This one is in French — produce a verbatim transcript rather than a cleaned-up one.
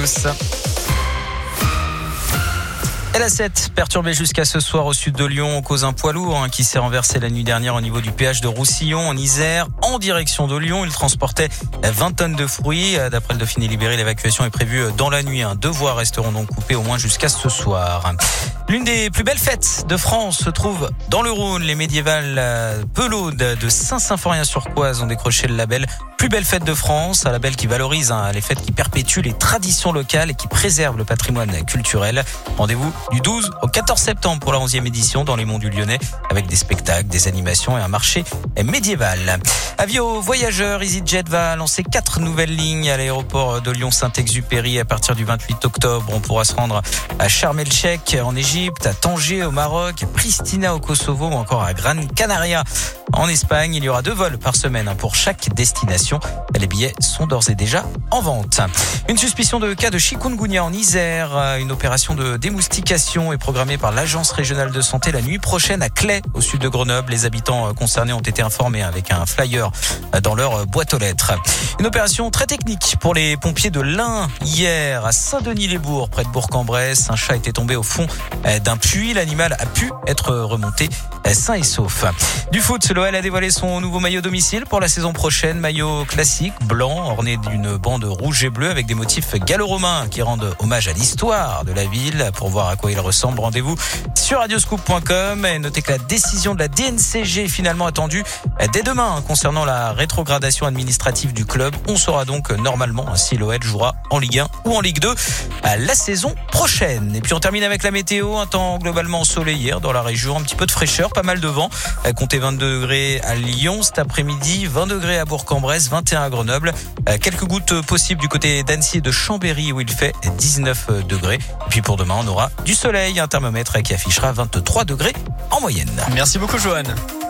tous. Et la sept, perturbée jusqu'à ce soir au sud de Lyon, cause un poids lourd hein, qui s'est renversé la nuit dernière au niveau du péage de Roussillon en Isère, en direction de Lyon. Il transportait vingt tonnes de fruits. D'après le Dauphiné Libéré, l'évacuation est prévue dans la nuit. Deux voies resteront donc coupées au moins jusqu'à ce soir. L'une des plus belles fêtes de France se trouve dans le Rhône. Les médiévales Pelaudes de Saint-Symphorien-sur-Coise ont décroché le label Plus belle fête de France, un label qui valorise hein, les fêtes qui perpétuent les traditions locales et qui préservent le patrimoine culturel. Rendez-vous du douze au quatorze septembre pour la onzième édition dans les Monts du Lyonnais avec des spectacles, des animations et un marché médiéval. Avis aux voyageurs, EasyJet va lancer quatre nouvelles lignes à l'aéroport de Lyon-Saint-Exupéry à partir du vingt-huit octobre. On pourra se rendre à Sharm el-Sheikh en Égypte, à Tanger au Maroc, à Pristina au Kosovo ou encore à Gran Canaria en Espagne. Il y aura deux vols par semaine pour chaque destination. Les billets sont d'ores et déjà en vente. Une suspicion de cas de chikungunya en Isère. Une opération de démoustication est programmée par l'Agence régionale de santé la nuit prochaine à Claye, au sud de Grenoble. Les habitants concernés ont été informés avec un flyer dans leur boîte aux lettres. Une opération très technique pour les pompiers de l'Ain hier à Saint-Denis-les-Bourgs, près de Bourg-en-Bresse. Un chat était tombé au fond d'un puits. L'animal a pu être remonté sain et sauf. Du foot, l'O L a dévoilé son nouveau maillot domicile pour la saison prochaine. Maillot classique, blanc, orné d'une bande rouge et bleue avec des motifs gallo-romains qui rendent hommage à l'histoire de la ville. Pour voir à quoi il ressemble, rendez-vous sur radioscoop point com. Et notez que la décision de la D N C G est finalement attendue dès demain concernant la rétrogradation administrative du club. On saura donc normalement si l'O L jouera en Ligue un ou en Ligue deux la saison prochaine. Et puis on termine avec la météo. Un temps globalement ensoleillé dans la région, un petit peu de fraîcheur, pas mal de vent. Comptez vingt-deux degrés à Lyon cet après-midi, vingt degrés à Bourg-en-Bresse, vingt et un à Grenoble. Quelques gouttes possibles du côté d'Annecy et de Chambéry où il fait dix-neuf degrés. Et puis pour demain, on aura du soleil, un thermomètre qui affichera vingt-trois degrés en moyenne. Merci beaucoup, Johan.